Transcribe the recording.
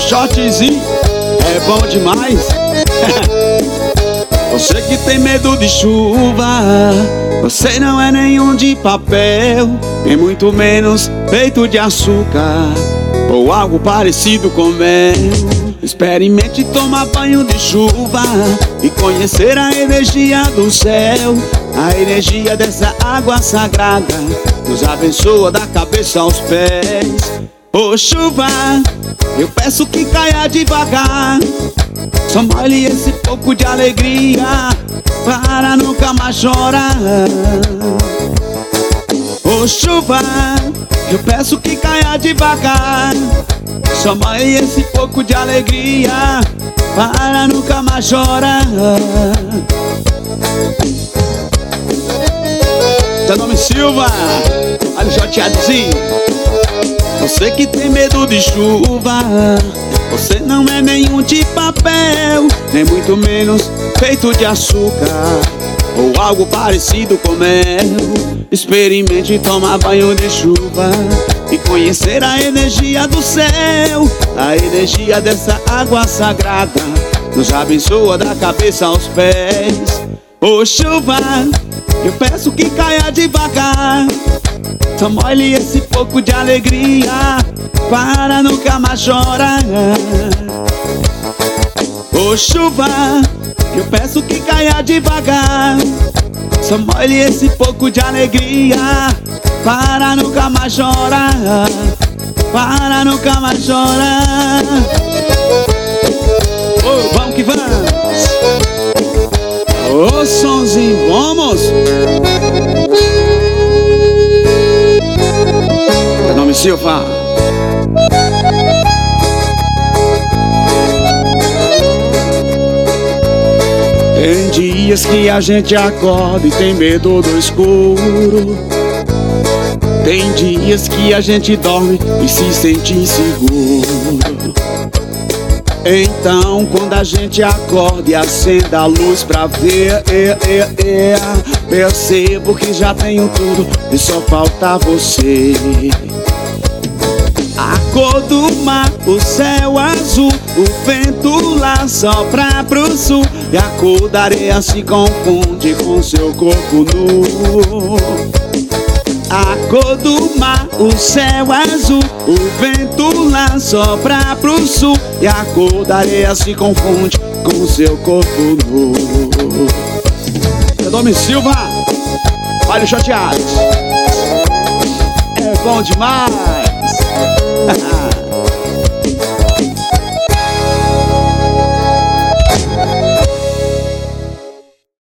shortzinho é bom demais. Você que tem medo de chuva, você não é nenhum de papel, nem muito menos feito de açúcar ou algo parecido com mel. Experimente tomar banho de chuva e conhecer a energia do céu. A energia dessa água sagrada nos abençoa da cabeça aos pés. Ô chuva, eu peço que caia devagar, só molhe esse pouco de alegria para nunca mais chorar. Ô chuva, eu peço que caia devagar, só molhe esse pouco de alegria para nunca mais chorar. Seu nome Silva, olha o joteadozinho. Você que tem medo de chuva, você não é nenhum de papel, nem muito menos feito de açúcar ou algo parecido com mel. Experimente tomar banho de chuva e conhecer a energia do céu. A energia dessa água sagrada nos abençoa da cabeça aos pés. Ô chuva, eu peço que caia devagar, só molhe esse pouco de alegria para nunca mais chorar. Ô chuva, eu peço que caia devagar, só molhe esse pouco de alegria para nunca mais chorar, para nunca mais chorar. Ô, vamos que vamos. Ô, sonzinho, vamos. Meu nome é Silva. Tem dias que a gente acorda e tem medo do escuro. Tem dias que a gente dorme e se sente inseguro. Então quando a gente acorda e acende a luz pra ver, percebo que já tenho tudo e só falta você. A cor do mar, o céu azul, o vento lá sopra pro sul, e a cor da areia se confunde com seu corpo nu. A cor do mar, o céu azul, o vento lá sopra pro sul, e a cor da areia se confunde com seu corpo nu. Meu nome é Silva, olha o chateado. É bom demais.